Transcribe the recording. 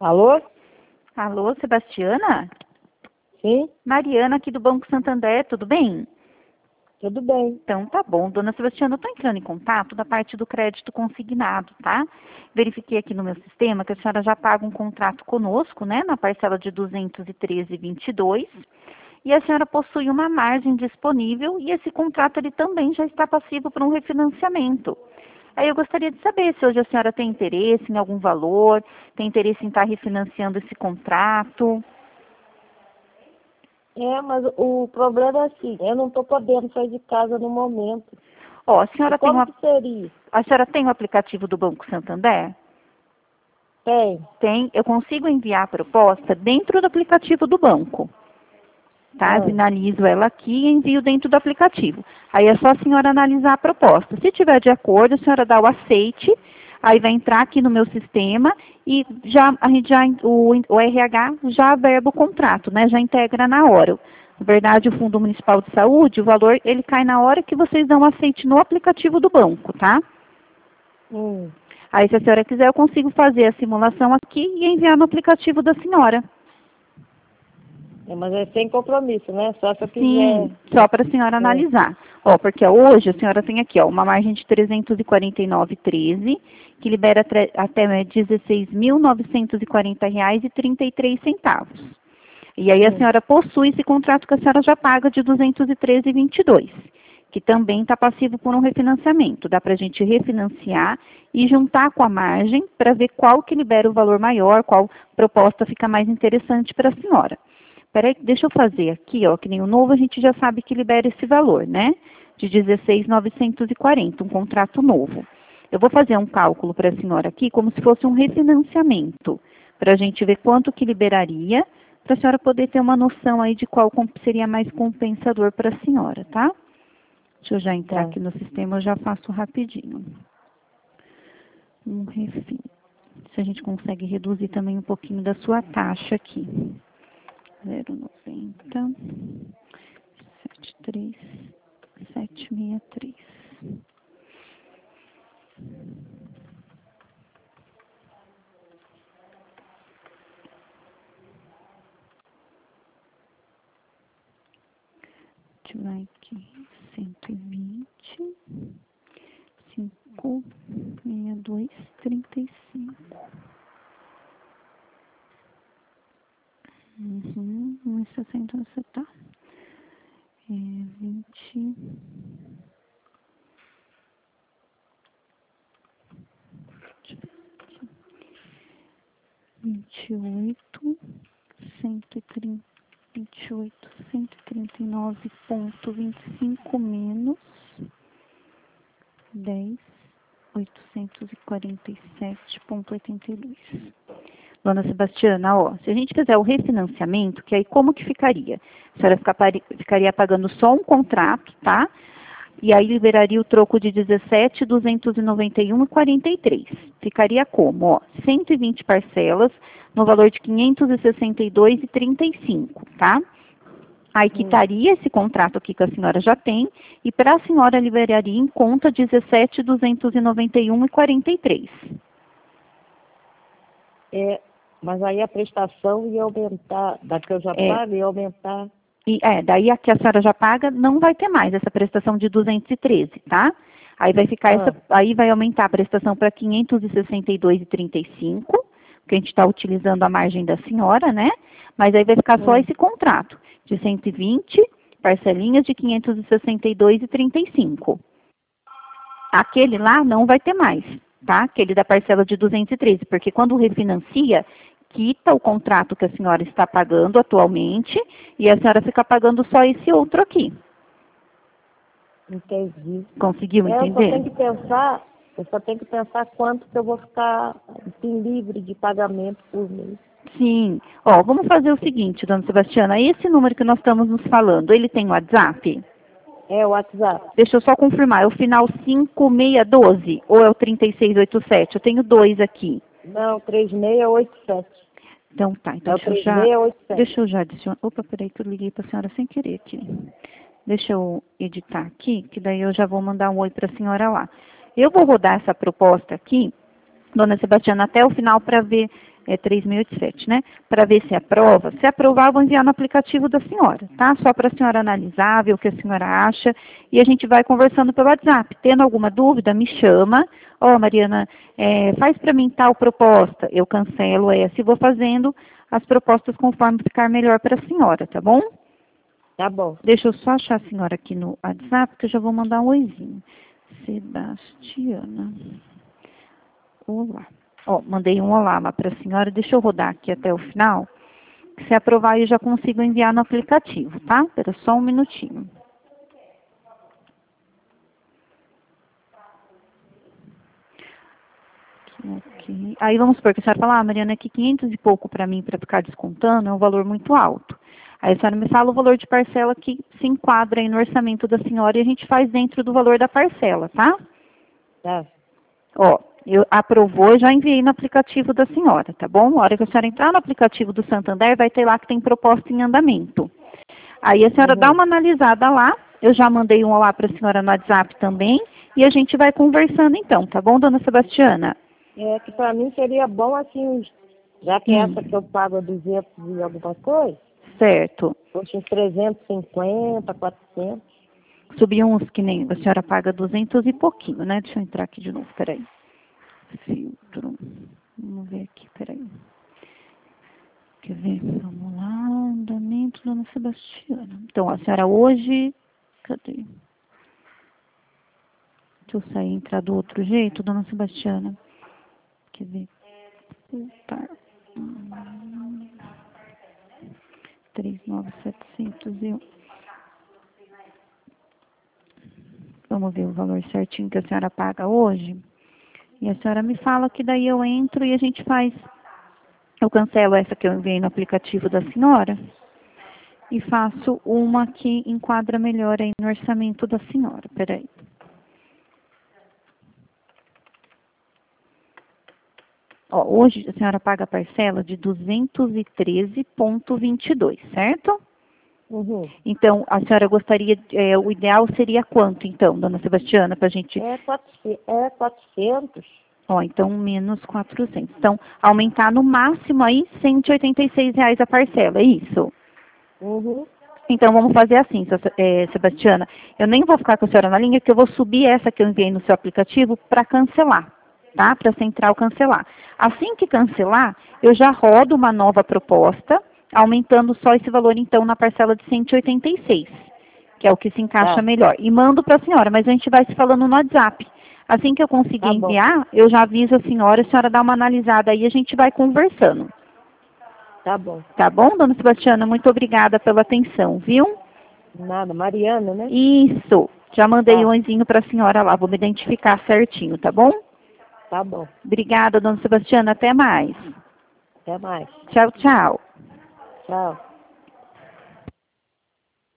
Alô? Alô, Sebastiana? Sim, Mariana aqui do Banco Santander, tudo bem? tudo bem. Então tá bom, dona Sebastiana, eu estou entrando em contato da parte do crédito consignado, tá? Verifiquei aqui no meu sistema que a senhora já paga um contrato conosco, né, na parcela de 213,22, e a senhora possui uma margem disponível e esse contrato ele também já está passivo para um refinanciamento. Aí eu gostaria de saber se hoje a senhora tem interesse em algum valor, tem interesse em estar refinanciando esse contrato. Mas o problema é assim, eu não estou podendo sair de casa no momento. Ó, E como que seria? a senhora tem o aplicativo do Banco Santander? Tem. Tem, eu consigo enviar a proposta dentro do aplicativo do banco, tá? Ah, Finalizo ela aqui e envio dentro do aplicativo. Aí é só a senhora analisar a proposta. Se tiver de acordo, a senhora dá o aceite, aí vai entrar aqui no meu sistema e o RH já averba o contrato, né? Já integra na hora. Na verdade, o Fundo Municipal de Saúde, o valor, ele cai na hora que vocês dão o aceite no aplicativo do banco, tá? hum. Aí, se a senhora quiser, eu consigo fazer a simulação aqui e enviar no aplicativo da senhora. Mas é sem compromisso, né? Só se eu quiser. Sim, só para a senhora É. analisar. Ó, porque hoje a senhora tem aqui, ó, uma margem de 349,13, que libera até R$16.940,33. E aí a Hum. senhora possui esse contrato que a senhora já paga de 213,22, que também está passivo por um refinanciamento. Dá para a gente refinanciar e juntar com a margem para ver qual que libera o valor maior, qual proposta fica mais interessante para a senhora. Peraí, deixa eu fazer aqui, ó, que nem o novo a gente já sabe que libera esse valor, né? De 16.940, um contrato novo. Eu vou fazer um cálculo para a senhora aqui como se fosse um refinanciamento, para a gente ver quanto que liberaria, para a senhora poder ter uma noção aí de qual seria mais compensador para a senhora, tá? Deixa eu já entrar Tá. aqui no sistema, eu já faço rapidinho. Um refim. Se a gente consegue reduzir também um pouquinho da sua taxa aqui. 0,90 73763. Vai aqui 120 562,35. 1,60 você tá. 20. 28, 130, 28, 139,25 menos 10, 847,82. Dona Sebastiana, ó, se a gente fizer o refinanciamento, que aí como que ficaria? A senhora ficaria pagando só um contrato, tá? E aí liberaria o troco de 17.291,43. Ficaria como? Ó, 120 parcelas no valor de 562,35, tá? Aí quitaria esse contrato aqui que a senhora já tem e para a senhora liberaria em conta 17.291,43. Mas aí a prestação ia aumentar, da que eu já pago, ia aumentar. Daí a que a senhora já paga não vai ter mais essa prestação de 213, tá? Aí vai ficar aí vai aumentar a prestação para 562,35, porque a gente está utilizando a margem da senhora, né? Mas aí vai ficar só esse contrato de 120 parcelinhas de 562,35. Aquele lá não vai ter mais, tá? Aquele da parcela de 213, porque quando refinancia, quita o contrato que a senhora está pagando atualmente e a senhora fica pagando só esse outro aqui. Entendi. Conseguiu entender? Eu só tenho que pensar quanto que eu vou ficar assim, livre de pagamento por mês. Sim. Ó, vamos fazer o seguinte, dona Sebastiana, esse número que nós estamos nos falando, ele tem WhatsApp? É o WhatsApp. Deixa eu só confirmar, é o final 5612 ou é o 3687? Eu tenho dois aqui. Não, 3687. Então tá, então É o 3687. deixa eu já adicionar. Opa, peraí que eu liguei para a senhora sem querer aqui. Deixa eu editar aqui, que daí eu já vou mandar um oi para a senhora lá. Eu vou rodar essa proposta aqui, dona Sebastiana, até o final para ver É 3.087, né? Para ver se aprova. Se aprovar, eu vou enviar no aplicativo da senhora, tá? Só para a senhora analisar, ver o que a senhora acha. E a gente vai conversando pelo WhatsApp. Tendo alguma dúvida, me chama. Ó, Mariana, faz para mim tal proposta. Eu cancelo essa e vou fazendo as propostas conforme ficar melhor para a senhora, tá bom? Tá bom. Deixa eu só achar a senhora aqui no WhatsApp, que eu já vou mandar um oizinho. Sebastiana. Olá. Ó, mandei um olá lá para a senhora. Deixa eu rodar aqui até o final. Se aprovar, eu já consigo enviar no aplicativo, tá? Espera só um minutinho. Ok. Aí vamos supor que a senhora fala, Mariana, é que 500 e pouco para mim, para ficar descontando, é um valor muito alto. Aí a senhora me fala o valor de parcela que se enquadra aí no orçamento da senhora e a gente faz dentro do valor da parcela, tá? Tá. Ó, eu aprovou, eu já enviei no aplicativo da senhora, tá bom? A hora que a senhora entrar no aplicativo do Santander, vai ter lá que tem proposta em andamento. Aí a senhora dá uma analisada lá, eu já mandei um olá para a senhora no WhatsApp também, e a gente vai conversando então, tá bom, dona Sebastiana? É que para mim seria bom assim, já que essa que eu pago 200 e alguma coisa, Certo. fosse uns 350, 400. Subiu uns que nem a senhora paga 200 e pouquinho, né? Deixa eu entrar aqui de novo, peraí. Filtro. Vamos ver aqui, peraí. Quer ver? Vamos lá, andamento, dona Sebastiana. Então, a senhora hoje... Cadê? Deixa eu sair e entrar do outro jeito, dona Sebastiana. Quer ver? Tá. 3.900.701. Vamos ver o valor certinho que a senhora paga hoje. E a senhora me fala que daí eu entro e a gente faz. Eu cancelo essa que eu enviei no aplicativo da senhora e faço uma que enquadra melhor aí no orçamento da senhora. Peraí. Ó, hoje a senhora paga a parcela de 213,22, certo? Uhum. Então, a senhora gostaria, o ideal seria quanto, então, dona Sebastiana, para a gente... É 400. Ó, então, menos 400. Então, aumentar no máximo aí R$ 186 a parcela, é isso? Uhum. Então, vamos fazer assim, Sebastiana. Eu nem vou ficar com a senhora na linha, que eu vou subir essa que eu enviei no seu aplicativo para cancelar, tá? Para a central cancelar. Assim que cancelar, eu já rodo uma nova proposta, aumentando só esse valor, então, na parcela de 186, que é o que se encaixa melhor. E mando para a senhora, mas a gente vai se falando no WhatsApp. Assim que eu conseguir enviar, eu já aviso a senhora dá uma analisada aí e a gente vai conversando. Tá bom. Tá bom, dona Sebastiana? Muito obrigada pela atenção, viu? Nada, Mariana, né? Isso. Já mandei um oizinho para a senhora lá, vou me identificar certinho, tá bom? Tá bom. Obrigada, dona Sebastiana. Até mais. Até mais. Tchau, tchau. Tchau.